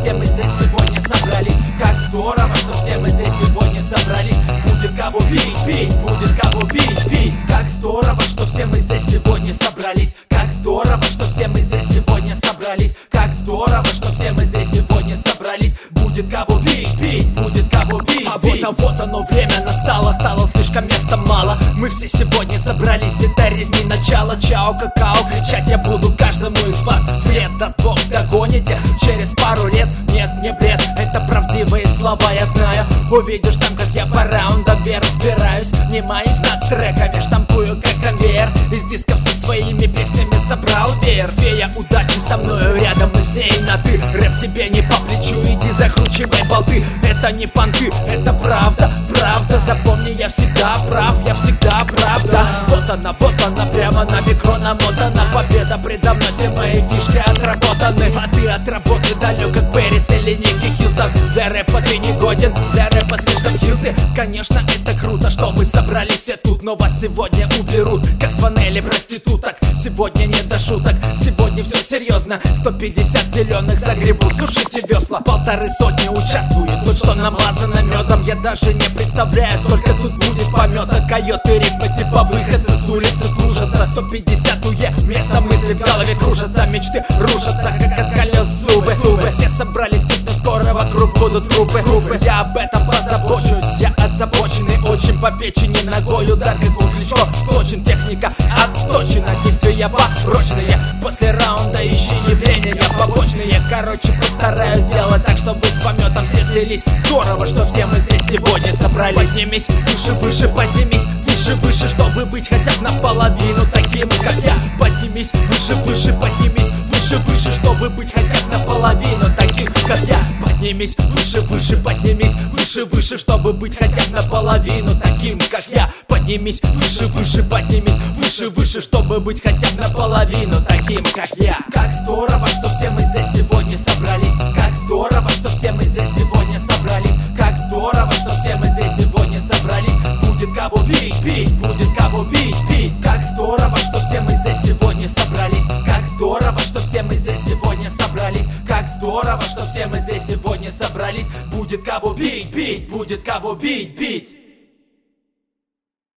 все мы здесь сегодня собрались. Как здорово, что все мы здесь сегодня собрались. Будет кого бить, бить, будет кого бить, бить. Как здорово, что все мы здесь сегодня собрались. Как здорово, что все мы здесь сегодня собрались. Как здорово, что все мы здесь сегодня собрались. Будет кого бить, бить, будет кого бить, бить. А вот оно время настало, стало слишком места мало. Мы все сегодня собрались, это резни начало. Чао, какао, кричать я буду каждому из вас. Вслед даст Бог, догоните через пару лет. Нет, не бред, это правдивые слова, я знаю. Увидишь там, как я по раундам разбираюсь. Не маюсь над треками, штампую как конвейер. Из дисков со своими песнями собрал веер. Фея удачи со мною рядом, мы с ней на ты. Рэп тебе не по плечу, иди закручивай болты. Это не понты, это правда, правда. Запомни, я всегда прав, я всегда прав, да. Вот она, прямо на микро намотана. Победа предо мной, все мои фишки отработаны. А ты от работы далек, как Пэрис или Ники Хилтон. Для рэпа ты не годен, для рэпа слишком хилты. Конечно, это круто, что мы собрались все тут, но вас сегодня уберут, как с панели проституток. Сегодня не до шуток, сегодня все серьезно. 150 зеленых загребу, сушите весла. 150 участвует, вот что намазано медом. Я даже не представляю, сколько тут будет помета. Койоты, ритмы, типа выходцы с улицы служатся. 150 место мысли в голове кружатся. Мечты рушатся, как от колес зубы. Все собрались тут, но скоро вокруг будут трупы. Я об этом позабочусь, я озабоченный очень по печени. Ногой удар, как у Кличко, точен, техника отточена. Действия порочные, после раунда ищи явления побочные. Короче, постараюсь сделать так, чтобы с пометом все слились. Здорово, что все мы здесь сегодня собрались. Поднимись, выше, выше, поднимись, выше, выше, чтобы быть хотя бы наполовину таким, как я. Поднимись, выше, выше, поднимись, выше, выше, чтобы быть хотя бы наполовину таким, как я. Поднимись, выше, выше, поднимись, выше, выше, чтобы быть хотя бы наполовину таким, как я. Поднимись, выше, выше, поднимись, выше, выше, чтобы быть хотя бы наполовину таким, как я. Как здорово, что все мы здесь сегодня собрались. Как здорово, что все мы здесь сегодня собрались. Как здорово, что все мы здесь сегодня собрались. Будет кого бить, бить, будет кого бить, бить. Как здорово, что все мы здесь сегодня собрались. Как здорово, что все мы здесь сегодня собрались. Как здорово, что все мы здесь сегодня собрались. Будет кого бить, бить, будет кого бить, бить.